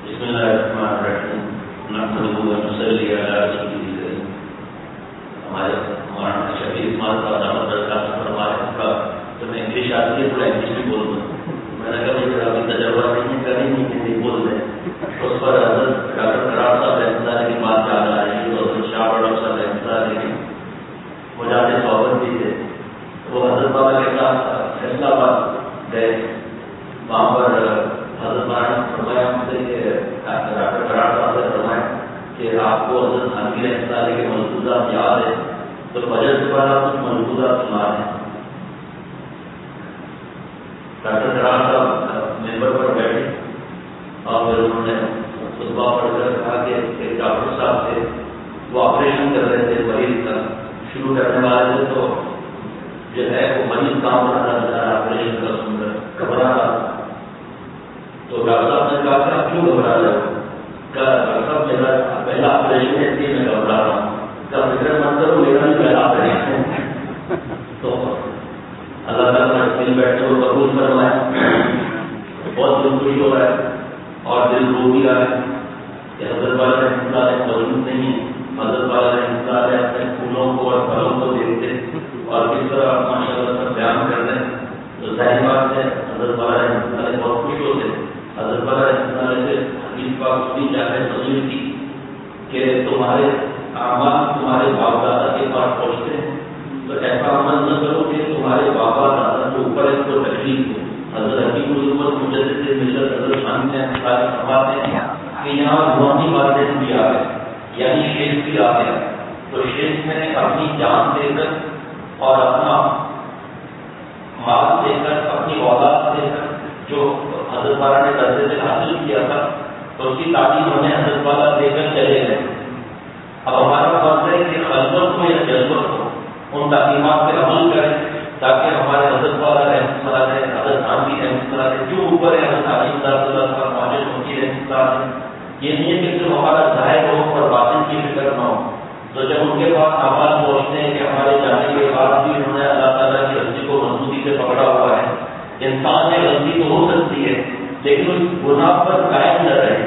بسم اللہ الرحمن الرحیم نحمده ونصلی علی رسولہ الکریم. ہمارے مولانا شفیع اسماعیل صاحب دامت برکاتہ فرمائے کا تو میں انگلش آتی ہے تھوڑا انگلش بھی بول دوں. میں نے کہا بھائی ابھی تجربہ نہیں کریں گے ہندی بول دیں. اس پر حضرت ڈاکٹر قرار صاحب رحمۃ اللہ کی بات یاد آ رہی ہے. تو حضرت شاہ بڑا صاحب رحمۃ اللہ علیہ وہ جاتے صحبت بھی تھے. وہ حضرت بابا کے ساتھ فیصلہ آباد گئے. وہاں پر حضرت مولانا فرمایا ہم سے کہ ڈاکٹر قرار صاحب سے فرمایا کہ آپ کو حضرت خانگی رحمۃ اللہ علیہ کے ملفوظات یاد ہے تو فجر سے بعد آپ کچھ ملفوظات سنا دیں. ڈاکٹر قرار صاحب ممبر پر بیٹھے اور پھر انہوں نے خطبہ پڑھ کر کہا کہ ایک ڈاکٹر صاحب تھے وہ آپریشن کر رہے تھے مریض کا. شروع کرنے والے تھے تو جو ہے وہ مریض کام رہا تھا آپریشن کا سن کر گھبرا رہا تھا. تو ڈاکٹر صاحب نے کہا کہ آپ کیوں گھبرا رہے ہو؟ کہا ڈاکٹر صاحب میرا پہلا آپریشن ہے اس لیے میں گھبرا رہا ہوں. کہا فکر مت کرو میرا بھی پہلا آپریشن ہے. تو اللہ تعالیٰ نے دل بیٹھے وہ قبول فرمایا. بہت دل خوش ہو رہا ہے اور دل رو بھی رہا ہے کہ حضرت والا رحمۃ اللہ علیہ موجود نہیں ہے. حضرت والا رحمۃ اللہ علیہ اپنے پھولوں کو اور پھلوں کو دیکھتے اور کس طرح ماشاء اللہ سب بیان کر رہے ہیں. تو ظاہر بات ہے حضرت والا رحمۃ اللہ علیہ بہت خوش ہوتے. حضرت والا رحمۃ اللہ علیہ سے حدیث پاک بھی چاہے تسلیم کی کہ تمہارے اعمال تمہارے باپ دادا کے پاس پہنچتے ہیں تو ایسا عمل نہ کرو کہ تمہارے بابا دادا جو اوپر ہے کو تکلیف ہو. حضرت حکیم الامت مجدد ملت حضرت خان نے فرماتے ہیں کہ یہاں روحانی باتیں بھی آ گئے یعنی شیخ بھی آ گیا. تو شیخ نے اپنی جان دے کر اور اپنا مال دے کر اپنی اولاد دے کر جو حضرت والا نے درجے سے حاصل کیا تھا تو اس کی تعلیم ہمیں حضرت والا دے کر چلے گئے. اب ہمارا فرض ہے کہ خلوت ہو یا جذبت ہو ان تعلیمات پہ عمل کریں تاکہ ہمارے حضرت والا رحمۃ اللہ علیہ حضرت خانوی رحمۃ اللہ علیہ جو اوپر ہے حضرت علی اللہ کا معجز ہوتی رحمۃ اللہ علیہ یہ نہیں ہے کہ صرف ہمارا ظاہر ہو اور باطن کی فکر نہ ہو. تو جب ان کے پاس آواز پہنچتے ہیں کہ ہمارے جانے کے بعد بھی انہوں نے اللہ تعالیٰ کی رسی کو مضبوطی سے پکڑا ہوا ہے. انسان میں غلطی تو ہو سکتی ہے لیکن اس گناہ پر قائم نہ رہے.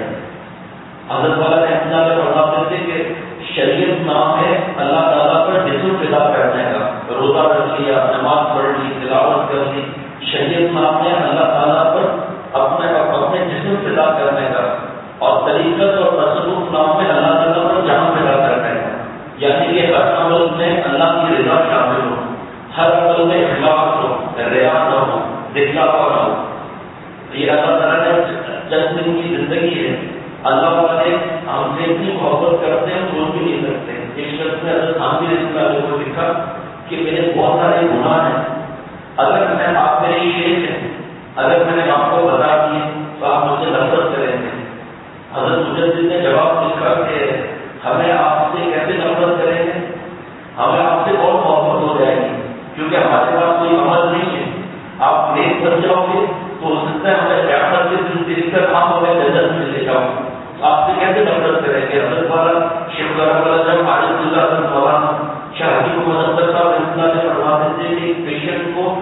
حضرت والا رحمۃ اللہ علیہ فرماتے تھے کہ شریعت نام ہے اللہ تعالیٰ پر جسم فدا کرنے کا. روزہ رکھ لیا نماز پڑھ لی تلاوت کر لی. شریعت نام ہے اللہ تعالیٰ پر اپنے جسم فدا کرنے کا. اور طریقت اور تصوف نام ہے اللہ تعالیٰ پر جان فدا کرنے کا. یعنی کہ ہر عمل میں اللہ کی رضا شامل ہو. ہر عمل میں اخلاص ہو ریا نہ ہو دکھلاوا نہ ہو. یہ اللہ تعالیٰ نے چند دن کی زندگی ہے. اللہ والے ہم سے اتنی محبت کرتے ہیں سوچ بھی نہیں سکتے. ایک شخص نے حضرت خانوی رحمۃ اللہ علیہ کو لکھا کہ میرے بہت سارے گناہ ہیں. اگر میں آپ میرے شیخ ہیں اگر میں نے آپ کو بتا دیے تو آپ مجھے نفرت کریں گے. حضرت مجدد نے جواب لکھا کہ ہمیں آپ سے کیسے نفرت کریں گے. ہمیں آپ سے بہت محبت ہو جائے گی کیونکہ ہمارے پاس کوئی عمل نہیں ہے. آپ نیک بن جاؤ گے تو ہو سکتا ہے ہمیں قیامت کے دن دیکھ کر آپ ہمیں جنت میں لے جاؤ. آپ سے کیسے نفرت کریں گے. حضرت والا شیخ والا جب عارف اللہ کا مولانا شاہ حکیم مظفر صاحب رحمۃ اللہ علیہ فرماتے تھے کہ ایک پیشنٹ کو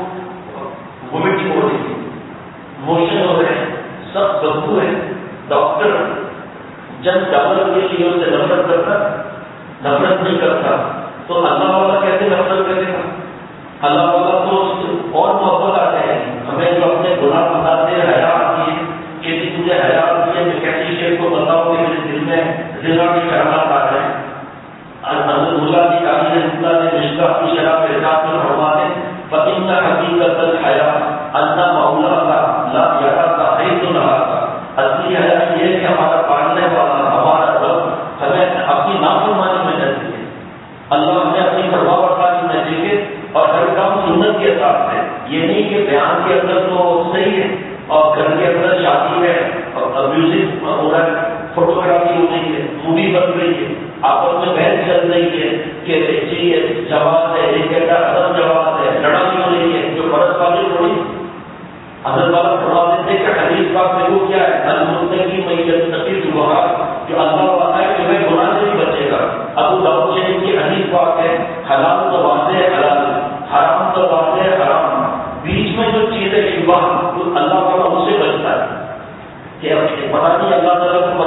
وومٹنگ ہو رہی ہے موشن ہو رہے ہیں سب بدبو ہے. ڈاکٹر جب ڈاکٹر کے لیے اس سے نفرت کرتا نفرت نہیں کرتا تو اللہ والا کیسے نفرت کرے گا. اللہ والا تو اور محبت آ جائے گی. ہمیں جو اپنے گناہ بتاتے ہیں حیا آتی ہے کہ تجھے حیا آتی ہے تو کیسی شیخ کو بتاؤ کہ میرے دل میں زنا کی خیالات آ رہے ہیں. حضرت اللہ کی کاری رحمۃ اللہ نے مشکا کی شراب کے ساتھ میں فرماتے ہیں فَإِنَّ حَقِيقَةَ الْحَيَاءِ أَنَّ مَوْلَاكَ لَا يَرَاكَ حَيْثُ نَرَاكَ. اصلی حیا یہ ہے کہ ہمارا پالنے والا ہمارا رب ہمیں اپنی نافرمانی میں نہ دیکھے. اللہ ہمیں اپنی فرمانبرداری میں دیکھے اور ہر کام سنت کے ساتھ ہے. یہ نہیں کہ بیان کے اندر تو صحیح ہے اور گھر کے اندر شادی ہے اور میوزک ہو رہا ہے فوٹوگرافی ہو رہی ہے مووی بن رہی ہے آپس میں بحث چل رہی ہے کہ جی جواز ہے ایک کہتا عدم جواز ہے لڑائی ہو رہی ہے جو فرض والی تھوڑی. حضرت والا فرماتے تھے کہ حدیث پاک میں وہ کیا ہے المتقی من یتقی الشبہات جو اللہ والا ہے کہ وہ گناہ سے بھی بچے گا. ابو داؤد شریف کی حدیث پاک ہے حلال تو واضح ہے حلال حرام تو واضح ہے حرام. بیچ میں جو چیز ہے شبہ اللہ والا اس سے بچتا ہے کہ پتہ نہیں اللہ تعالیٰ کو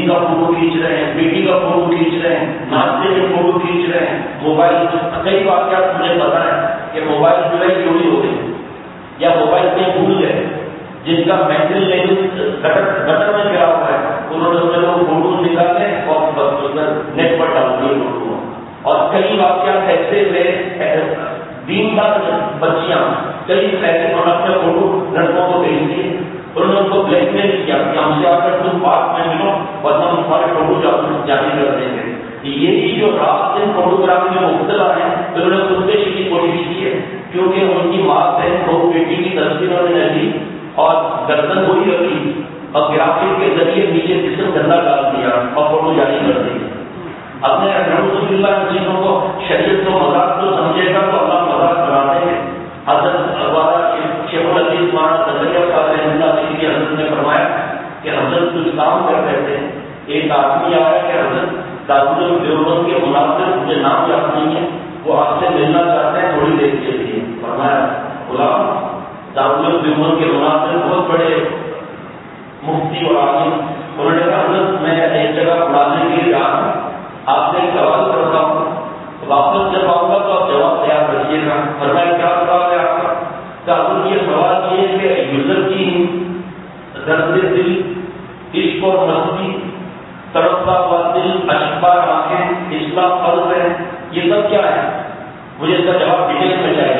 کا فوٹو کھینچ رہے ہیں، بیٹی کا فوٹو کھینچ رہے ہیں، ناشتے میں فوٹو کھینچ رہے ہیں، موبائل کئی واقعات مجھے پتا ہے کہ موبائل جو ہے چوری ہو گئی یا موبائل میں بھول گئے، جن کا مینٹل لیول گٹر میں گرا ہوا ہے، انہوں نے اس میں وہ فوٹو نکالے اور نیٹ پر ڈال دیے فوٹو. اور کئی واقعات ایسے ہوئے، دین دار بچیاں کئی ایسے اپنے فوٹو لڑکوں کو بھیج دیے، انہوں نے ان کو بلیک میل کیا کہ ہم سے آ کر تم پارک میں ملو ورنہ ہم تمہارے فوٹو جاری کر دیں گے. یہی جو رات دن فوٹوگرافی میں مبتلا ہیں انہوں نے خودکشی کی کوشش کی ہے، کیونکہ ان کی ماں بہن کو بیٹی کی تصویروں نے لی اور گردن وہی رکھی اور گرافک کے ذریعے نیچے جسم گندا ڈال دیا اور فوٹو جاری کر دی. اپنے رحمۃ اللہ چیزوں کو شریعت کو مذاق تو سمجھے گا تو اللہ مذاق بناتے ہیں. حضرت شیخ العزیز مولانا زکریا صاحب رحمۃ اللہ علیہ کی حضرت نے فرمایا کہ حضرت کچھ کام کر رہے تھے، ایک آدمی آیا کہ حضرت دارالعلوم دیوبند کے مناظر مجھے نام یاد نہیں ہے، وہ آپ سے ملنا چاہتے ہیں تھوڑی دیر کے لیے. فرمایا غلام دارالعلوم دیوبند کے مناظر بہت بڑے مفتی اور عالم، انہوں نے کہا حضرت میں ایک جگہ پڑھانے کے لیے آیا ہوں، آپ سے ایک سوال کرتا ہوں، واپس جب آؤں گا تو آپ جواب تیار رکھیے گا. فرمایا کیا سوال ہے آپ کا؟ کہ یہ سوال یہ ہے کہ یوزر کی درد دل، عشق اور مستی، تڑپتا ہوا دل، اشکبار آنکھیں، اسلام فرض ہے، یہ سب کیا ہے؟ مجھے اس کا جواب ڈیٹیل میں چاہیے.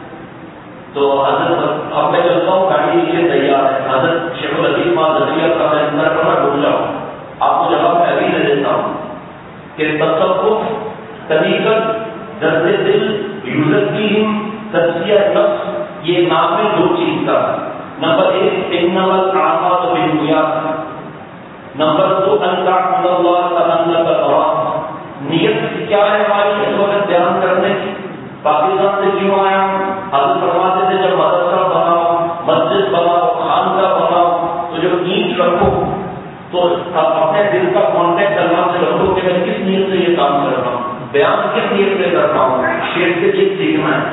تو حضرت اب میں چلتا ہوں، گاڑی کے لیے تیار ہے. حضرت شیخ العزیز ماضیہ کا میں اندر کرنا بھول جاؤں، آپ کو جواب میں ابھی دے دیتا ہوں کہ تصوف، طریقت، درد دل، یوزر کی تزکیہ نفس، یہ نام ہے دو چیز کا. نمبر 1 انما الاعمال بالنیات، نمبر 2 ان تعبد اللہ کانک تراہ. نیت کیا ہے ہماری اس وقت بیان کرنے کی؟ پاکستان سے کیوں آیا ہوں؟ حضرت فرماتے تھے جب مدرسہ بناؤ، مسجد بناؤ، خانقاہ بناؤ تو جب نیت رکھو تو اپنے دل کا کانٹیکٹ اللہ سے رکھو کہ میں کس نیت سے یہ کام کر رہا ہوں، بیان کس نیت سے کر رہا ہوں. شیخ سے چیز سیکھنا ہے.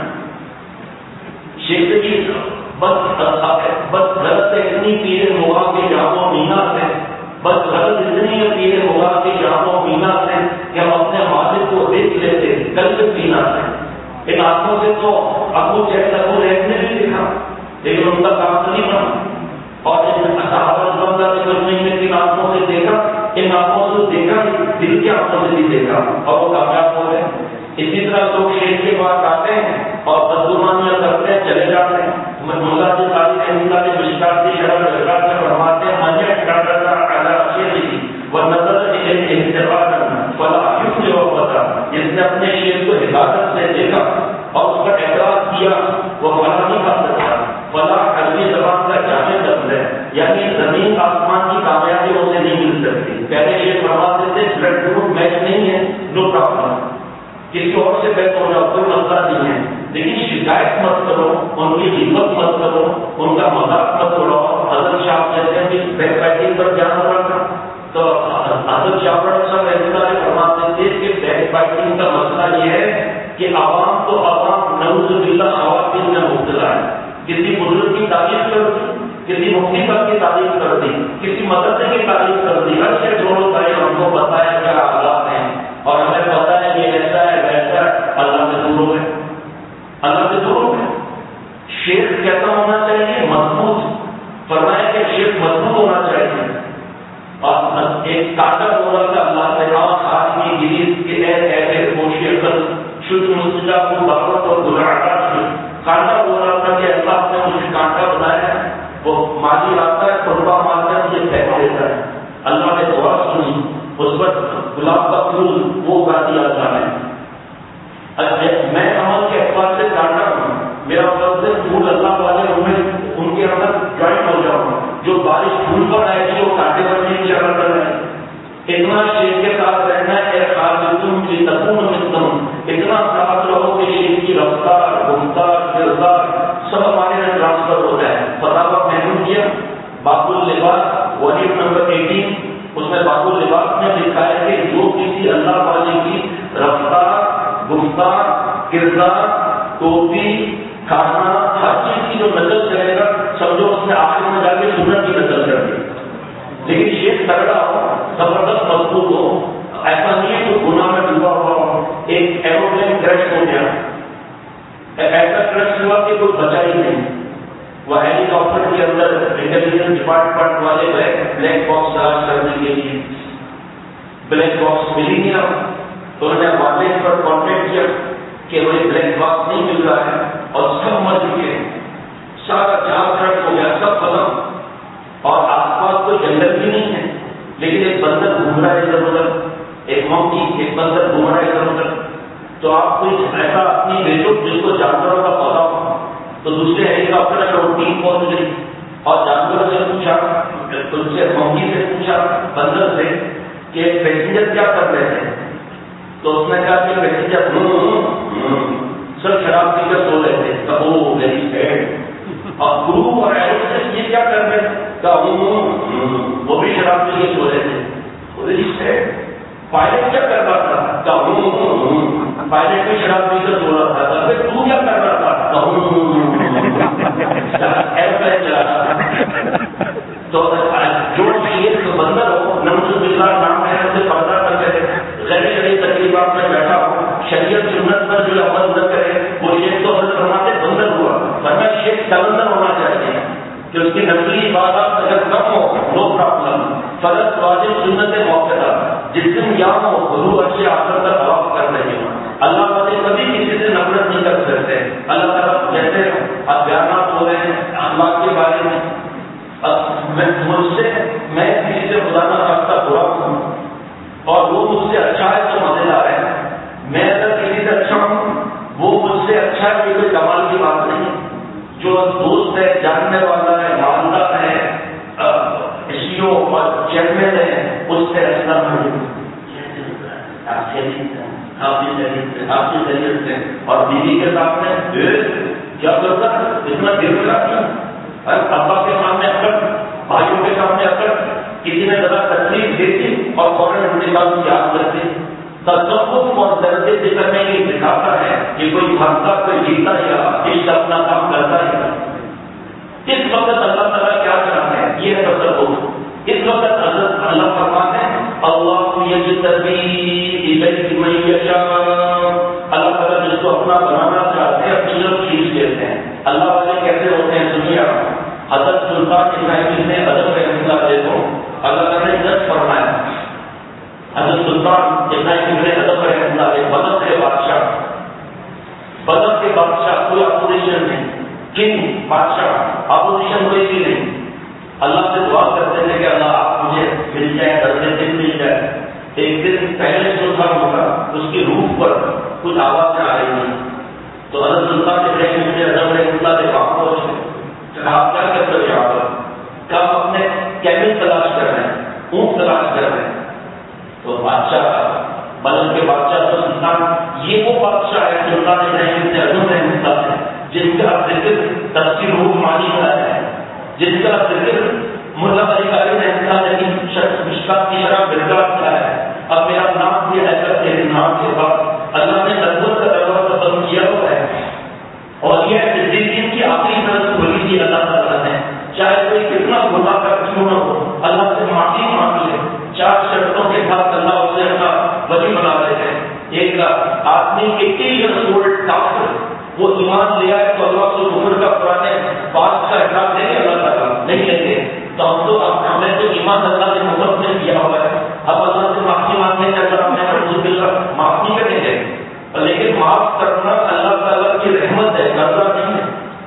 شیخ سے چیز بس غلط اتنی پیرے مغا کے جامع مینا سے، بس غلط اتنی پیرے مغا کے جامع مینا سے کہ ہم اپنے مالک کو دیکھ لیتے قلب پینا سے. ان آنکھوں سے تو ابو جہل ابو لہب نے بھی دیکھا لیکن ان کا کام نہیں بنا. اور صحابہ رضوان اللہ کے مجمع میں کن آنکھوں سے دیکھا، ان آنکھوں سے دیکھا، دل کی آنکھوں سے بھی دیکھا اور وہ کامیاب ہو گئے. اسی طرح لوگ شیخ کے پاس آتے ہیں اور بدگمانیاں کرتے ہیں چلے جاتے ہیں. ملا جی قاری رحمۃ اللہ کے مشکات کی شرح میں فرماتے ہیں من اعترض علی شیخہ ونظر الیہ انتقادا فلا یفلح ابدا. جس نے اپنے شیخ کو حفاظت سے دیکھا اور اس پر اعتراض کیا وہ فلاح نہیں کر سکتا. فلاح عربی زبان کا جامع لفظ ہے، یعنی زمین آسمان کی کامیابی اسے نہیں مل سکتی. پہلے یہ فرماتے تھے بلڈ گروپ میچ نہیں ہے، نو پرابلم، کسی اور سے بیٹھ ہو جاؤ کوئی مسئلہ نہیں ہے، لیکن شکایت مت کرو، ان کی ہمت مت کرو، ان کا مذاق مت اڑاؤ. حضرت شاہ کہتے ہیں کہ بیک بائٹنگ پر دھیان رکھنا. تو حضرت شاہ صاحب رحمۃ اللہ فرماتے تھے کہ بیک بائٹنگ کا مسئلہ یہ ہے کہ عوام تو عوام نعوذ باللہ خواتین میں مبتلا ہے. کسی بزرگ کی تعریف کر دی، کسی مفتی صاحب کی تعریف کر دی، کسی مدرسے کی تعریف کر دی، ہر سے جوڑو کرے. ہم کو پتا ہے کیا حالات ہیں اور ہمیں پتا ہے یہ ایسا ہے ویسا ہے. اللہ سے دور ہے، اللہ سے دور ہے. شیخ کیسا ہونا چاہیے؟ مضبوط. فرمایا کہ شیخ مضبوط ہونا چاہیے. اور ایک کاٹا بولا تھا اللہ سے خاص کی گریز کے ایسے کوشش کر شد مسجدہ کو بغرت اور گلاٹا کانٹا بولا تھا کہ اللہ نے مجھے کانٹا بنایا ہے. وہ مالی آتا ہے قربا مارتا ہے مجھے پھینک دیتا ہے. اللہ نے دعا سنی، اس پر گلاب کا پھول وہ اگا دیا اللہ نے. میں عمل کے اعتبار سے کانٹا ہوں، میرا فرض ہے پھول اللہ والے ان کے اندر جوائن ہو جاؤں. جو بارش پھول پر آئے گی وہ کانٹے بننے کی شکل کر رہے ہیں. اتنا شیخ کے ساتھ رہنا ہے خالدتم کی تکون مستم، اتنا ساتھ رہو کہ شیخ کی رفتار، گفتار، کردار سب ہمارے میں ٹرانسفر ہو جائے. فتاوی محمود کیا باب اللباس والیوم نمبر 18، اس میں باب اللباس میں لکھا ہے کہ جو کسی اللہ والے کی رفتار، گفتار، کردار، ٹوپی، کھانا، ہر چیز کی جو نقل کرے گا سمجھو اس نے آخر میں جا کے سنت کی نقل کر دی. لیکن شیخ تگڑا ہو، صبر انٹیلیجنس ڈپارٹمنٹ والے بلیک باکس تلاش کرنے کے لیے بلیک باکس ملی نہیں اب، تو انہوں نے والد پر کانٹیکٹ کیا کہ وہ بلیک باکس نہیں مل رہا ہے، اور سب مر چکے، سارا جال کٹ ہو گیا، سب ختم، اور آس پاس کوئی جنگل بھی نہیں ہے، لیکن ایک بندر گھوم رہا ہے ادھر ادھر، ایک مونکی، ایک بندر گھوم رہا ہے ادھر ادھر. تو آپ کوئی ایسا اپنی بھیجو جس کو جانوروں کا پتا ہو. تو دوسرے ہیلی کاپٹر سے وہ ٹیم پہنچ گئی اور جانوروں سے پوچھا، ان سے مونکی سے پوچھا، بندر سے کہ پیسنجر کیا کر رہے تھے. تو اس نے کہا کہ پیسنجر سر شراب پی کر سو رہے تھے. Oh very sad. اور گرو اور ایروسٹس یہ کیا کر رہے تھے؟ وہ بھی شراب پی کے سو رہے تھے. Very sad. پائلٹ کیا کر رہا تھا؟ پائلٹ بھی شراب پی کر سو رہا تھا. تو کیا کر رہا تھا؟ ایروپلین چلا رہا تھا. تو جو شیخ بندر ہو نمس باللہ نام ہے اسے پردہ کر کے غیر شرعی تقریبات میں بیٹھا ہو، شریعت سنت پر جو عمل نہ کرے، وہ شیخ تو حضرت فرماتے بندر ہوا. ورنہ شیخ سمندر ہونا چاہیے کہ اس کی نقلی عبادات اگر کم ہو نو پرابلم. فرض واجب سنت موقع جس دن یام ہو حضور اچھے آخر تک طواف کر رہے ہوں. اللہ تعالیٰ کبھی کسی سے نفرت نہیں کر سکتے. اللہ تعالیٰ جیسے اب بیانات ہو رہے ہیں اخلاق کے بارے میں، میں کسی سے خدا نہ خاصہ برا ہوں اور وہ مجھ سے اچھا ہے تو مزے دار ہے. میں اگر کسی سے اچھا ہوں وہ مجھ سے اچھا ہے، کوئی کمال کی بات نہیں. جو دوست ہے، جاننے والا ہے، مالدار ہے، CEO اور چیئرمین ہے، اس سے اچھا آپ کی ضرورت سے. اور بیوی کے سامنے کیا کرتا ہے اتنا گر کیا، ابا کے سامنے اکڑ، بھائیوں کے سامنے اکڑ، کسی نے ذرا تکلیف دیتی اور فوراً انتقال کی یاد کرتی. تصوف اور درد ذکر میں یہ دکھاتا ہے کہ کوئی بھاگتا، کوئی جیتا یا عشق اپنا کام کرتا ہے. اس وقت اللہ تعالیٰ کیا چاہتے ہیں یہ ہے تصوف. اس وقت حضرت اللہ فرماتے ہیں اللہ یجتبی الیہ من یشاء. اللہ تعالیٰ جس کو اپنا بنانا چاہتے ہیں اپنی طرف کھینچ لیتے ہیں. اللہ والے کیسے ہوتے ہیں سنیے. حضرت سلطان ابراہیم نے ادب رحمۃ اللہ علیہ کو اللہ تعالیٰ نے عزت فرمایا. حضرت سلطان ابراہیم نے ادب رحمۃ اللہ علیہ بدر کے بادشاہ کوئی اپوزیشن نہیں، کنگ بادشاہ اپوزیشن کوئی بھی نہیں. اللہ سے دعا کرتے تھے کہ اللہ آپ مجھے مل جائے، درجے دن مل جائے. ایک دن پہلے سلطان ہوگا اس کی روح پر کچھ آوازیں آ رہی ہیں. تو حضرت سلطان ابراہیم نے ادب رحمۃ اللہ علیہ وہاں پہنچے. آپ کیا کرتے ہو یہاں پر؟ کیا ہم اپنے کیمل تلاش کر رہے ہیں، اونٹ تلاش کر رہے ہیں. تو بادشاہ بلند کے بادشاہ تو سلطان، یہ وہ بادشاہ ہے سلطان ابراہیم نے ادب رحمۃ اللہ علیہ جن کا ذکر تفسیر روح مانی کا ہے، جن کا ذکر ملا علی قاری رحمۃ اللہ علیہ مشکات کی شرح برکات کا ہے. اب میرا نام بھی ایسا تیرے نام کے بعد اللہ نے نظر کا دروازہ بند کیا ہوا ہے. اور یہ صدیقین کی آخری طرف کھولی تھی اللہ تعالیٰ نے. چاہے کوئی کتنا گناہ کر کیوں نہ ہو اللہ سے معافی مانگ لے. 4 شرطوں کے ساتھ اللہ اسے اپنا ولی بنا رہے ہیں. ایک آدمی 80 years old کافر وہ ایمان لے آئے تو اللہ سے کفر کا پرانے بات کا احساس دیں گے اللہ تعالیٰ نہیں لیں گے. تو ہم تو ہمیں تو ایمان اللہ نے مفت میں دیا ہوا ہے. اب اللہ سے معافی مانگنے کے اگر ہمیں رسول اللہ معاف نہیں کریں گے، لیکن معاف کرنا اللہ تعالیٰ کی رحمت ہے، قرضہ نہیں ہے.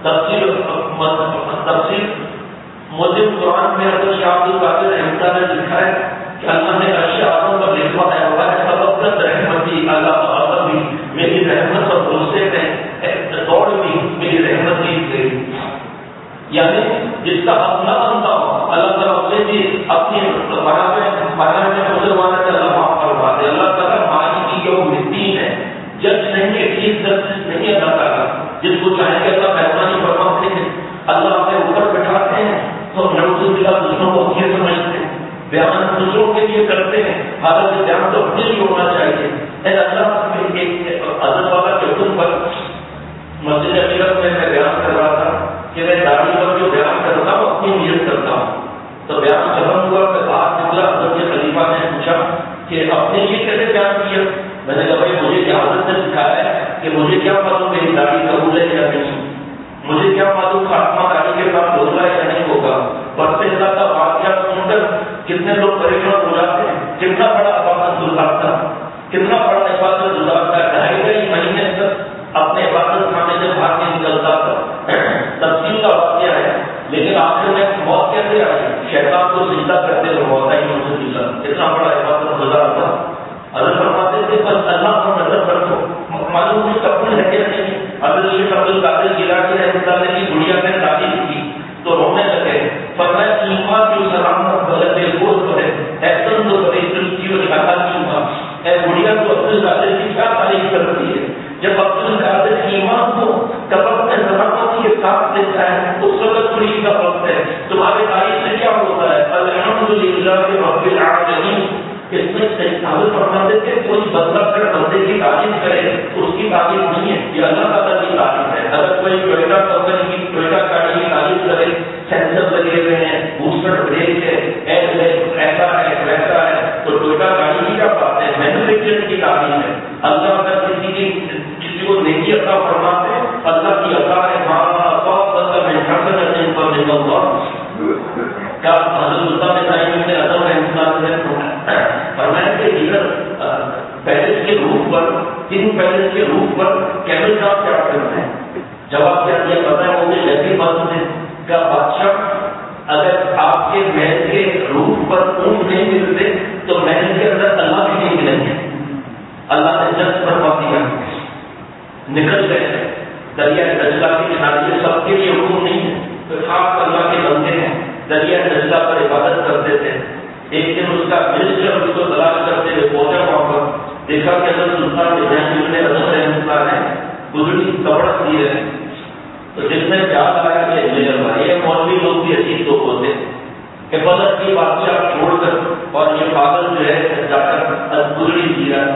تفصیل موجود قرآن میں حضرت شاہ عبد القادر رحمۃ اللہ نے لکھا ہے کہ اللہ نے عرش اعظم پر لکھوایا ہوا ہے سبقت رحمتی اللہ بھی میری رحمت اور غصے میں دوڑ بھی میری رحمت ہی تھی. یعنی جس کا حق نہ بنتا ہو اللہ تعالیٰ اسے بھی اپنی بنانے میں مسلمانوں کا اللہ معاف کروا دے. اللہ تعالیٰ مالی کی جو مدین ہے، جج نہیں ہے، چیف جسٹس نہیں اللہ تعالیٰ. جس کو چاہیں گے اللہ مہربانی فرماتے ہیں، اللہ اپنے اوپر بٹھاتے ہیں تو نعوذ باللہ دوسروں کو یہ سمجھتے ہیں، بیان دوسروں کے لیے کرتے ہیں، حالانکہ بیان تو اپنے لیے ہونا چاہیے. اللہ ایک حضرت بابا کے حکم پر مسجد امیرت میں بیان کر رہا تھا کہ میں داڑھی پر جو بیان کرتا ہوں اپنی نیت کرتا ہوں. تو بیان ختم ہوا کہ بات نکلا، حضرت کے خلیفہ نے پوچھا کہ اپنے لیے کیسے بیان کیا؟ میں نے کہا بھائی مجھے کیا حضرت نے سکھایا ہے کہ مجھے کیا معلوم میری داڑھی قبول ہے یا نہیں، مجھے کیا معلوم خاتمہ داڑھی کے ساتھ ہوگا یا نہیں ہوگا. بڑھتے اللہ کا واقعہ سن کر کتنے لوگ پریشان ہو جاتے ہیں. کتنا بڑا عبادت گزار تھا, کتنا بڑا عبادت گزار تھا, 2.5 مہینے تک اپنے عبادت خانے سے باہر نہیں نکلتا تھا. تفصیل کا واقعہ ہے, لیکن آخر میں موت کیسے آئی؟ شیطان کو سجدہ کرتے ہوئے موت آئی. اتنا بڑا عبادت گزار تھا. اگر فرماتے تھے بس اللہ کو نظر رکھو, معلوم نہیں کپڑے ہے کیا نہیں. حضرت شیخ عبد القادر جیلانی رحمۃ اللہ علیہ کی گڑیا میں تعلیم کی تو رونے لگے. فرمایا ایمان کی سلامت غلط گوشت ہے ایسن تو بڑے تلچی اور اللہ کی ایمان اے گڑیا تو عبد القادر کی کیا تعریف کرتی ہے. جب عبد القادر ایمان کو کپڑ میں سلامتی کے ساتھ دیتا ہے اس وقت خوشی کا وقت ہے. تمہارے تعریف سے کیا ہوتا ہے؟ الحمدللہ رب العالمین. اس میں حضرت فرماتے تھے کوئی بندہ اگر بندے کی تعریف کرے اس کی تعریف نہیں ہے, یہ اللہ تعالیٰ کی تعریف ہے. اگر کوئی ٹوئیٹا کمپنی کی ٹوئیٹا گاڑی کی تعریف کرے, سینسر لگے ہوئے ہیں, بوسٹر بریک ہے, ایسا ہے ویسا ہے, تو ٹوئیٹا گاڑی کی کیا بات ہے؟ مینوفیکچر کی تعریف ہے. اللہ اگر کسی کو نیکی عطا فرماتے ہیں اللہ کی عطا ہے. کیا حضرت فرمایا کہ ادھر پیلس کے روف پر, تین پیلس کے روف پر کیمل صاحب کیا کرتے ہیں؟ جواب کیا دیا پتا ہے؟ وہ لگے بات ہے کیا بادشاہ اگر آپ کے محل کے روف پر اونٹ نہیں ملتے تو محل کے اندر اللہ بھی نہیں ملیں گے. اللہ نے جس فرما دیا, نکل گئے دریا دجلہ کے کنارے. سب کے لیے حکم نہیں ہے, تو خاص اللہ کے بندے ہیں دریا دجلہ پر عبادت کرتے تھے. ایک دن اس کا منسٹر اس کو تلاش کرتے ہوئے پہنچا وہاں پر, دیکھا کہ حضرت سلطان نے رحمۃ اللہ نے گزری کپڑ دی ہے. تو جس میں یاد آیا کہ یہ مولوی لوگ بھی عجیب لوگ ہوتے کہ بدت کی بادشاہ چھوڑ کر اور یہ پاگل جو ہے جا کر گزری جی رہا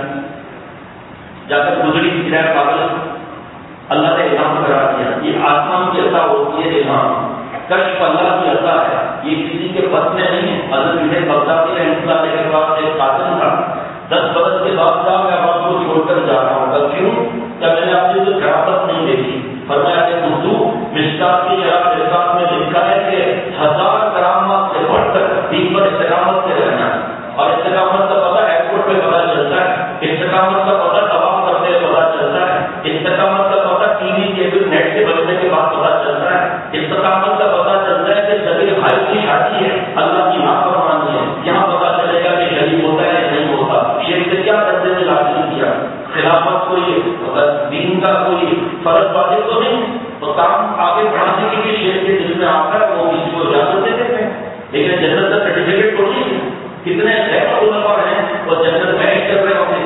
ہے پاگل. اللہ نے الہام کرا دیا. یہ آسمان کی عطا ہوتی ہے الہام, کشف اللہ کی عطا ہے, یہ کسی کے بس میں نہیں ہے. حضرت بغدادی رحمۃ اللہ کے پاس ایک قاتل تھا, 10 برس کے بعد کہا میں آپ کو چھوڑ کر جا رہا ہوں. کیوں؟ کیا میں نے آپ کی کوئی شرافت نہیں دیکھی. فرمایا کہ اردو مشکات کی شرافت میں لکھا ہے کہ 1000 کرامات سے بڑھ کر دین پر استقامت سے رہنا ہے. اور استقامت کا پتہ ایئرپورٹ پہ پتہ چلتا ہے, استقامت کا پتہ طواف کرتے ہوئے پتہ چلتا ہے, استقامت کا پتہ ٹی وی کیبل نیٹ سے بچنے کے بعد پتہ چلتا ہے, استقامت کا پتہ چلتا ہے کہ سبھی بھائی کی شادی ہے اللہ کی نافرمانی ہے. یہاں پتہ چلے گا کہ شریف ہوتا ہے یا نہیں ہوتا. شیخ سے کیا درجے میں حاصل کیا؟ خلافت کوئی دین کا کوئی فرض واضح تو نہیں, تو کام آگے بڑھانے کے لیے شیخ کے دل میں آتا ہے وہ کسی کو اجازت دے دیتے ہیں, لیکن جنت کا سرٹیفکیٹ تو نہیں ہے. کتنے غیر علماء ہیں اور جنت میں کر رہے ہوتے.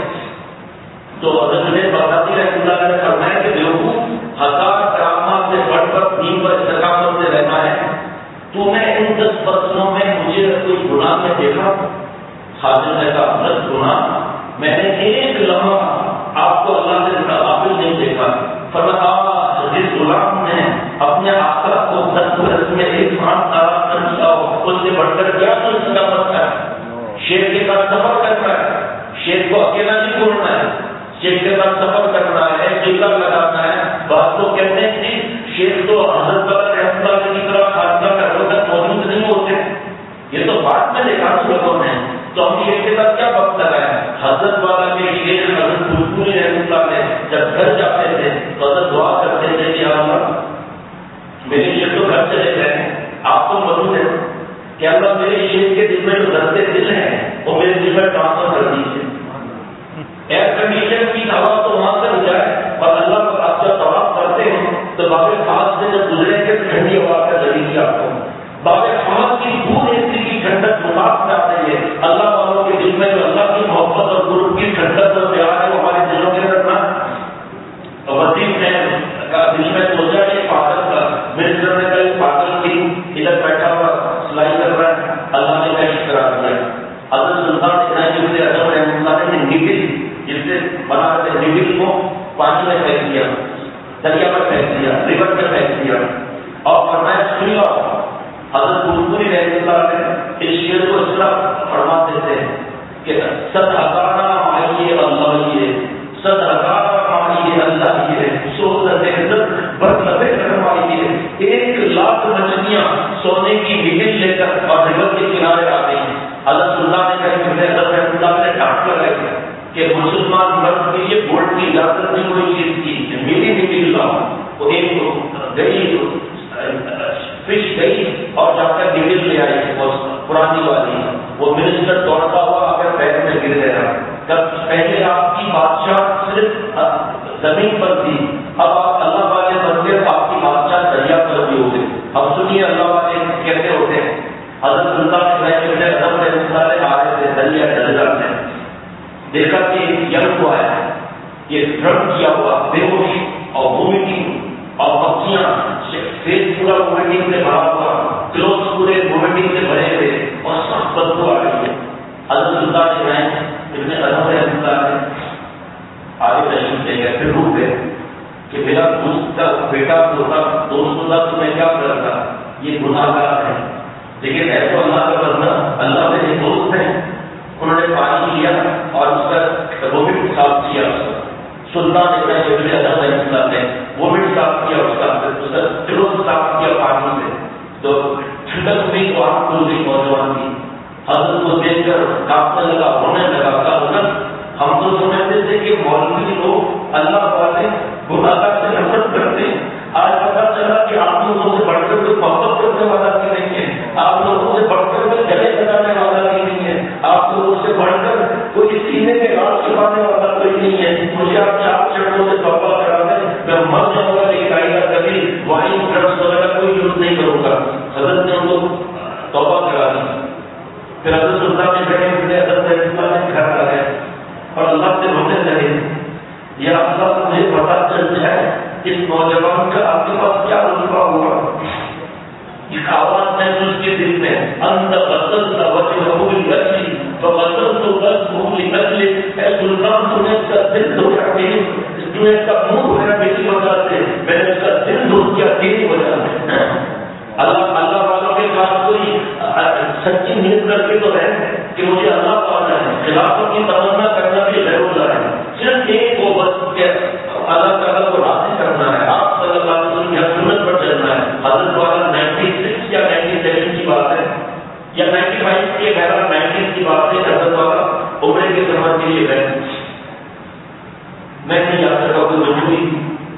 تو حضرت بغدادی رحمۃ اللہ نے فرمایا کہ بیوقوف, 1000 کرامات سے بڑھ کر دین پر استقامت سے رہنا ہے. تو نے ان 10 برسوں میں مجھے کوئی گناہ میں دیکھا؟ خادم نے کہا 10 گناہ میں نے ایک لمحہ آپ کو اللہ سے قابل نہیں دیکھا. فرمایا جس غلام نے اپنے آقا کو 10 برس میں ایک ساتھ آرام کر دیا ہو اس سے بڑھ کر کیا تو استقامت ہے. شیخ کے ساتھ سفر کرنا ہے, شیخ کو اکیلا نہیں چھوڑنا ہے, شیخ کے ساتھ سفر کرنا ہے, قبلہ لگانا ہے. بعض لوگ کہتے ہیں کہ شیخ تو حضرت رحمۃ اللہ کی طرح خاصہ کر وقت موجود نہیں ہوتے. یہ تو بات میں دیکھا لوگوں نے, تو ہم شیخ کے ساتھ کیا وقت لگایا؟ حضرت والا کے شیخ حضرت بلبلی رحمۃ اللہ نے جب گھر جاتے تھے تو حضرت دعا کرتے تھے کہ اللہ میرے شیخ تو گھر چلے گئے, آپ کو موجود ہے کہ اللہ میرے شیخ کے دل میں جو درد دل ہے وہ میرے دل میں ٹرانسفر کر دیجیے. ایئر کنڈیشن کی ہوا تو وہاں سے جائے, اور اللہ کو آپ جب طواف کرتے ہیں تو باب خاص سے جب گزرے کے ٹھنڈی ہوا کا ذریعہ آپ کو باب خاص کی دور ایسی کی ٹھنڈک مفاد میں آ رہی ہے. اللہ والوں کے دل میں جو اللہ کی محبت اور گروپ کی ٹھنڈک اور پیار ہے وہ ہمارے دلوں کے رکھنا. وزیر نے دل میں سوچا کہ پاگل کا منسٹر نے کل پاگل کی ادھر بیٹھا ہوا سلائی کر رہا ہے, اللہ نے کیش کرا دیا. حضرت سلطان اعظم رحمۃ اللہ نے نگل جس سے بنا رہے نگل کو پانی میں پھینک دیا, دریا میں پھینک دیا, ریور میں پھینک دیا, اور فرمایا سن لو. حضرت بلبلی رحمۃ اللہ نے اس شعر کو اس طرح فرماتے تھے کہ 100,000 ماہیے اللہ یہ 100,000 ماہیے اللہ یہ 100 بدلبے کروائی 1 لاکھ مچھلیاں سونے کی وہیل لے کر اور ریور کے کنارے آ گئی. حضرت اللہ نے کہا کہ حضرت اللہ نے ڈانٹ لگائی کہ مسلمان مرد کے لیے بورڈ کی اجازت نہیں کوئی چیز کی. میری نکل لاؤ وہ ایک گئی فش گئی اور جا کر نکل لے آئی پرانی والی. وہ منسٹر دوڑتا ہوا اگر پیر میں گر گیا. جب پہلے آپ کی بادشاہ صرف زمین پر تھی, اب آپ اللہ والے بنتے تو آپ کی بادشاہ دریا پر بھی ہو گئے. اب سنیے اللہ والے کیسے ہوتے ہیں. حضرت اللہ نے آ رہے تھے دریا دریا میں, دیکھا کہ ینگ ہوا ہے, یہ ڈرم کیا ہوا بے ہوشی اور وومیٹنگ اور پکیاں, فیس پورا وومیٹنگ سے بھرا ہوا, کلوز پورے وومیٹنگ سے بھرے ہوئے اور سخت بدبو آ رہی ہے. حضرت اللہ نے گئے ابن ادب اللہ نے آگے تشریف لے گئے, پھر روک گئے کہ میرا دوست کا بیٹا ہوتا دوست ہوتا تو میں کیا کرتا, یہ گناہ گار ہے. لیکن ایسا اللہ کا بندہ, اللہ میرے دوست ہیں, انہوں نے پانی لیا اور اس کا وہ بھی صاف کیا. سلطان نے وہ بھی صاف کیا, اس کا دلوں صاف کیا پانی سے. تو ٹھنڈک ہوئی تو آپ کو بھی نوجوان کی حضرت کو دیکھ کر کاپنے لگا, ہونے لگا. کا ہم تو سمجھتے تھے کہ مولوی لوگ اللہ والے گناہ سے نفرت کرتے ہیں. آج پتا چلا کہ آپ لوگوں سے بڑھ کر کوئی محبت کرنے والا بھی نہیں ہے, آپ لوگوں سے بڑھ کر کوئی گلے لگانے والا بھی نہیں ہے, آپ لوگوں سے بڑھ کر کوئی سینے میں راز چھپانے والا کوئی نہیں ہے. مجھے آپ چار چڑھوں سے توبہ کرا دیں, میں مر جاؤں گا لیکن آئندہ کبھی وائن ڈرگس وغیرہ کوئی یوز نہیں کروں گا. حضرت نے ان کو توبہ کرا دی. پھر حضرت اللہ نے بیٹھے حضرت اللہ نے گھر آ گئے اور اللہ سے رونے لگے, یا اللہ مجھے پتا چل جائے اس نوجوان کا آپ کے پاس کیا رتبہ ہوا. ایک آواز محسوس کے دل میں, انت غسلت وجهه بالغسل فغسلت وجهه لأجل, اے سلطان تم نے اس کا دل دھویا میری, تم نے اس کا منہ دھویا میری وجہ سے, میں نے اس کا دل دھو دیا تیری وجہ سے. اللہ والوں کے ساتھ کوئی سچی نیت کر کے تو ہے کہ مجھے اللہ پانا ہے, خلافت کی تمنا کرنا بھی غیر اللہ ہے. صرف ایک وہ بس اللہ تعالیٰ کو راضی کرنا ہے, آپ صلی اللہ علیہ وسلم کی سنت پر چلنا ہے. حضرت والا 96 یا 97 کی بات ہے یا 95 کی, 90 کی بات ہے. حضرت والا عمرے کے سفر کے لیے گئے, میں نہیں جا سکا, کوئی مجبوری.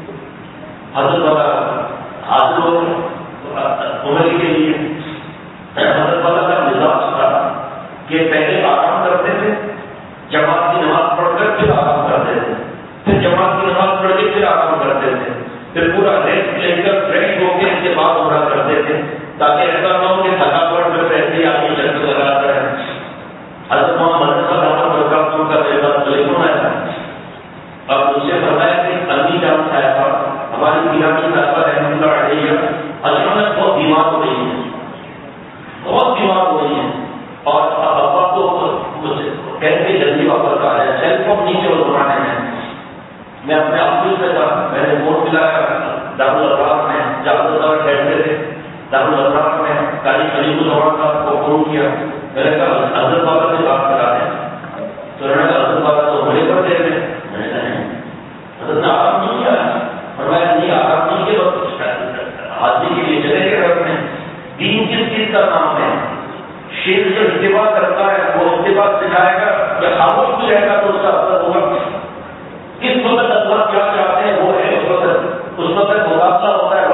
حضرت والا حاضر ہو عمرے کے لیے. حضرت والا کا مزاج تھا کہ پہلے آرام کرتے تھے, جماعت کی نماز پڑھ کر پھر آرام کرتے تھے, پھر جماعت کی نماز پڑھ کے پھر آرام کرتے تھے, پھر پورا ریسٹ لے کر فریش ہو کے اس کے بعد عمرہ کرتے تھے, تاکہ ایسا نہ ہو کہ تھکاوٹ میں پیسے آدمی چکر لگاتا ہے. حضرت محمد کا بیٹا سلیمان آیا اور مجھ سے فرمایا کہ امی جان صاحبہ ہماری پیرانی صاحبہ رحمۃ اللہ علیہ اچانک بہت بیمار ہو رہی ہیں, بہت بیمار ہو رہی ہیں, اور ابا کو کیسے جلدی واپس آ رہے ہیں, سیل فون نیچے وہ زمانے میں. میں اپنے آفس میں تھا, میں نے فون ملایا دارالابرار میں, جہاں ٹھہرتے تھے دارالابرار میں, قاری خلیل الرحمان صاحب کو فون کیا. میں نے کہا حضرت بابا سے بات کرا دیں, تو انہوں نے کہا حضرت بابا تو بڑے پر دے رہے. میں نے کہا حضرت نے آرام نہیں کیا, فرمایا نہیں آرام نہیں کیا, آدمی کے لیے چلے گئے رکھنے. دین کس چیز کا نام ہے, شیر جو اتباع کرتا ہے وہ اتباع سکھائے گا, یا خاموش بھی رہے گا تو اس کا اثر ہوگا. کس وقت اللہ کیا چاہتے ہیں وہ ہے اس وقت مقابلہ ہوتا ہے.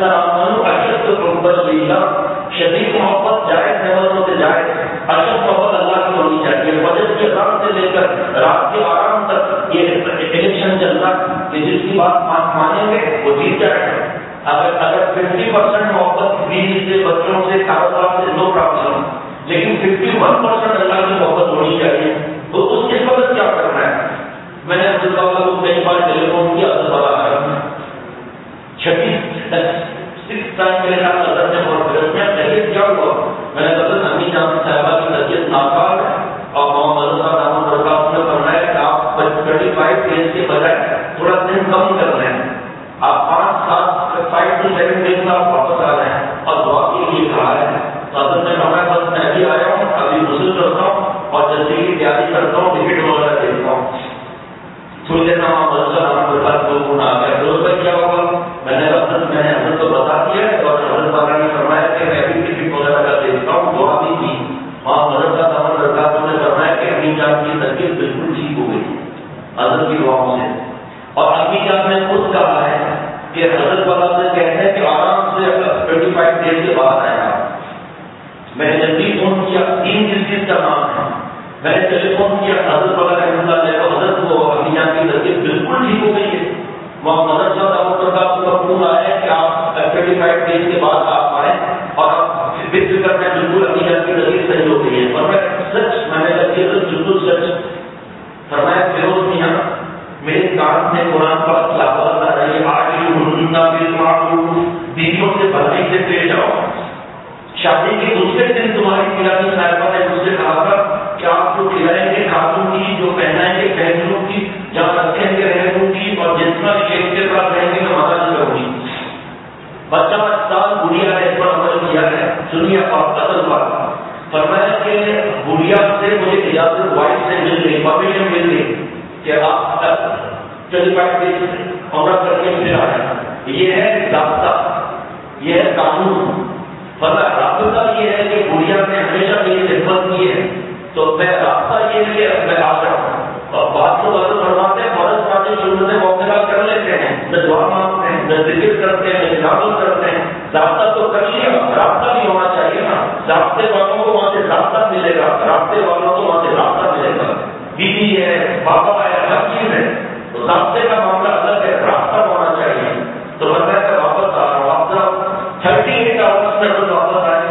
شدید محبت جائز نعمتوں سے جائز, اشد محبت اللہ کی ہونی چاہیے. فجر کی اذان سے لے کر رات کے آرام تک یہ الیکشن چل رہا کہ جس کی بات مانیں گے وہ جیت جائے گا. اگر 50% محبت بیوی سے, بچوں سے, کاروبار سے, نو پرابلم, لیکن 51% اللہ کی محبت ہونی چاہیے. تو اس وقت کیا کرنا ہے. میں نے حضرت والا کو کئی بار ٹیلی فون کیا, حضرت والا آیا 6 ٹائم میرے ساتھ حضرت نے بہت طبیعت کیا ہوا. میں نے کہا امی جان صاحبہ کی طبیعت ناکار ہے اور محمد صاحب برکات نے فرمایا کہ آپ 25 ڈیز کے بجائے تھوڑا دن کم کر رہے ہیں, آپ 5 to 7 ڈیز میں آپ واپس آ رہے ہیں اور دعا کے لیے کہا ہے. حضرت نے فرمایا بس میں بھی آیا ہوں, ابھی غسل کرتا ہوں اور جلدی کی تیاری کرتا ہوں, ٹکٹ وغیرہ دیکھتا ہوں. تھوڑی دیر میں برکات کو فون آ گیا. تو اس کا کیا ہوگا, میں نے حضرت کو بتا دیا اور حضرت والا نے فرمایا کہ میں بھی ٹکٹ وغیرہ میں نے جلدی فون کیا، 3 جلد کا نام ہے، میں نے ٹیلی فون کیا حضرت والا رحمۃ اللہ علیہ، حضرت کو اپنی جان کی طبیعت بالکل ٹھیک ہو گئی ہے، مدرسہ ڈاکٹر کا فون آیا ہے کہ آپ 35 ڈیز کے بعد آپ آئیں اور آپ بے فکر میں بالکل اپنی جان کی طبیعت صحیح ہو گئی ہے۔ اور میں سچ میں نے بالکل سچ فرمایا فیروز میاں میرے کان میں قرآن پاک تلاوت آ رہی ہے، عاشرہن بالمعروف، بیویوں سے بھلائی سے پیش آؤ۔ شادی کے دوسرے دن تمہاری پرانی صاحبہ نے مجھ سے کہا تھا کہ آپ جو کھلائیں گے خاتون کی، جو پہنائیں گے بہنوں کی، جہاں رکھیں گے رہنوں کی، اور جتنا شیخ کے ساتھ رہیں گے میں مدد کروں گی۔ بچہ سال بڑھیا نے اس پر عمل کیا ہے۔ سنیے آپ اصل بات، فرمایا کہ بڑھیا سے مجھے اجازت وائف سے مل گئی، پرمیشن مل گئی کہ آپ 35 ڈیز عمرہ کر کے پھر آئیں۔ یہ ہے ضابطہ، یہ ہے قانون۔ رابطہ یہ ہے کہ بڑھیا نے ہمیشہ میری خدمت کی ہے، تو میں رابطہ یہ ہے کہ میں آ رہا ہوں۔ اور بات تو غلط فرماتے ہیں، فرض باتیں سننے موقع کر لیتے ہیں، نہ دعا مانگتے ہیں، نہ ذکر کرتے ہیں، نہ تلاوت کرتے ہیں۔ رابطہ تو کر لیا، رابطہ بھی ہونا چاہیے نا۔ رابطے والوں کو وہاں سے رابطہ ملے گا، رابطے والوں کو وہاں سے رابطہ ملے گا۔ بیوی ہے، بابا ہے، ہر چیز ہے، تو رابطے کا معاملہ الگ ہے، رابطہ ہونا چاہیے۔ تو میں واپس آ رہا ہوں، آپ 38 آورس میں واپس آئے۔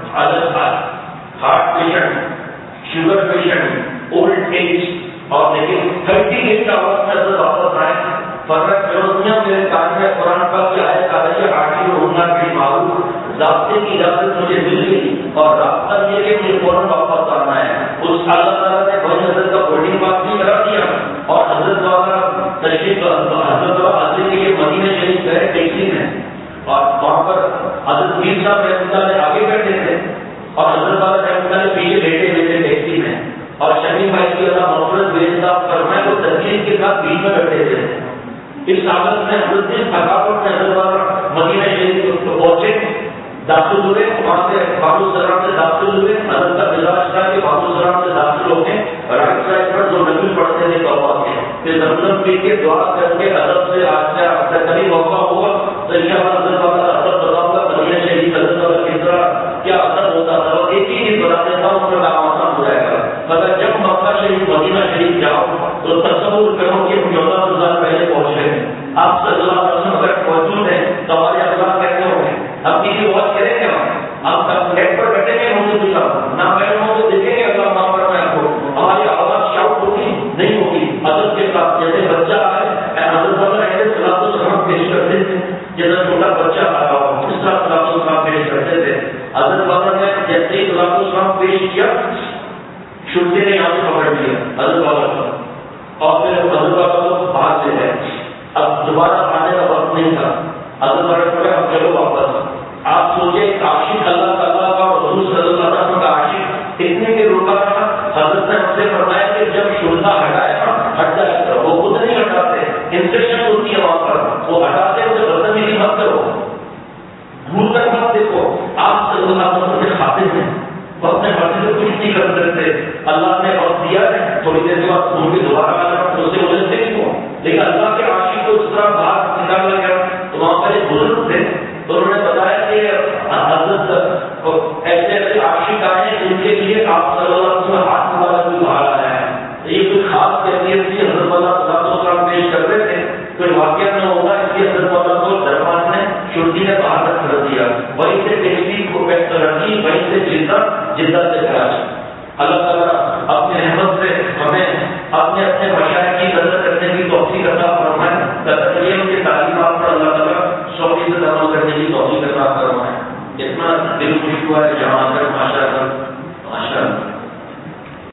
Heart patient, sugar patient, old age, اور لیکن 38 آورس میں واپس آئے۔ فرق فیروزیاں میرے کان میں قرآن پاک کی آیت آ رہی ہے، عاشرہن بالمعروف، ضابطے کی اجازت مجھے مل گئی، اور رابطہ یہ کہ مجھے فوراً واپس آنا ہے۔ اس اللہ تعالیٰ نے بھائی حضرت کا بورڈنگ پاس بھی کرا دیا، اور حضرت والا تشریف حضرت والا حاضر کے لیے مدینہ شریف گئے ٹیکسی میں، اور وہاں پر حضرت میر صاحب رحمۃ اللہ نے آگے بیٹھے تھے، اور حضرت والا رحمۃ اللہ نے پیچھے بیٹھے ہوئے تھے ٹیکسی میں، اور شمی بھائی کی اللہ مغفرت بھیج صاحب فرمائے وہ تدریس کے ساتھ بیچ میں بیٹھے تھے۔ اس حالت میں حضرت نے تھکاوٹ میں حضرت والا مدینہ شریف پہنچے، داخل ہوئے، وہاں سے بابو سلام سے داخل ہوئے، حضرت کا مزاج تھا کہ بابو سلام سے داخل ہو کے رائٹ سائڈ پر جو نبی پڑھتے تھے توبہ کے، پھر زمزم پی کے دعا کر کے ادب سے آج سے کبھی موقع ہوگا تو انشاءاللہ حضرت والا ادب بتاؤں گا، مدینہ شریف حضرت والا کس طرح کیا ادب ہوتا تھا، اور ایک ہی چیز بتا دیتا ہوں، اس میں کام آسان ہو جائے گا۔ مگر جب مکہ شریف مدینہ شریف جاؤ تو تصور کرو کہ 14 سال پہلے پہنچ گئے، آپ صلی اللہ علیہ وسلم اگر موجود ہیں تو ہمارے اخلاق کیسے ہوں گے؟ اب کسی واچ کریں گے آپ نیٹ پر بیٹھیں گے مجھے دکھا نہ بیٹھ ہوں تو دیکھیں گے اللہ معاف پر میں آپ کو، ہماری آواز شاؤٹ ہوگی نہیں ہوگی، ادب کے ساتھ جیسے بچہ آئے حضرت والا ایسے صلاۃ السلام پیش کرتے تھے، جیسا چھوٹا بچہ آ رہا ہو اس طرح صلاۃ السلام پیش کرتے تھے۔ حضرت والا نے جیسے ہی صلاۃ السلام پیش کیا چھٹتے نے یہاں سے پکڑ لیا حضرت والا کو، اور پھر حضرت والا کو باہر سے گئے۔ اب دوبارہ آنے کا وقت نہیں تھا، حضرت والا کو اب چلو واپس۔ آپ سوچیں عاشق اللہ تعالیٰ کا اور رسول صلی اللہ علیہ وسلم کا عاشق اتنے کے روکا تھا، حضرت نے ہم سے فرمایا کہ جب شرطا ہٹائے نا ہٹ جائے کرو، وہ خود نہیں ہٹاتے، انسٹرکشن ہوتی ہے وہاں پر، وہ ہٹاتے اسے بدتمیزی مت کرو، دور کر مت دیکھو۔ آپ صلی اللہ علیہ وسلم کے خاطر ہیں، وہ اپنے مرضی سے کچھ نہیں کر سکتے، اللہ نے وقت دیا ہے، تھوڑی دیر کے بعد ان کے دوبارہ آ جانا تو اسے وجہ سے نہیں ہوا، لیکن اللہ کے عاشق کو اس طرح باہر نکالا گیا۔ تو وہاں پر ایک بزرگ تھے تو انہوں نے بتایا کہ حضرت ایسے ایسے عاشق آئے ہیں جن کے لیے آپ صلی اللہ علیہ وسلم ہاتھ والا کوئی باہر آیا ہے، یہ کوئی خاص کیفیت تھی، حضرت والا صلاۃ السلام پیش کر رہے تھے، کوئی واقعہ نہ ہوگا، اس لیے حضرت والا کو دربار نے شرطی نے باہر تک کر دیا، وہیں سے ٹیکسی کو رکھی، وہیں سے جدہ سے کراچی۔ اللہ تعالیٰ اپنے رحمت سے ہمیں اپنے اپنے مشاہد کی قدر کرنے کی توفیق عطا فرمائے، تقریب کے تعلیمات پر اللہ تعالیٰ 100% عمل کرنے کی توفیق عطا فرمائے۔ اتنا دل خوش ہوا ہے جہاں اگر ماشاء اللہ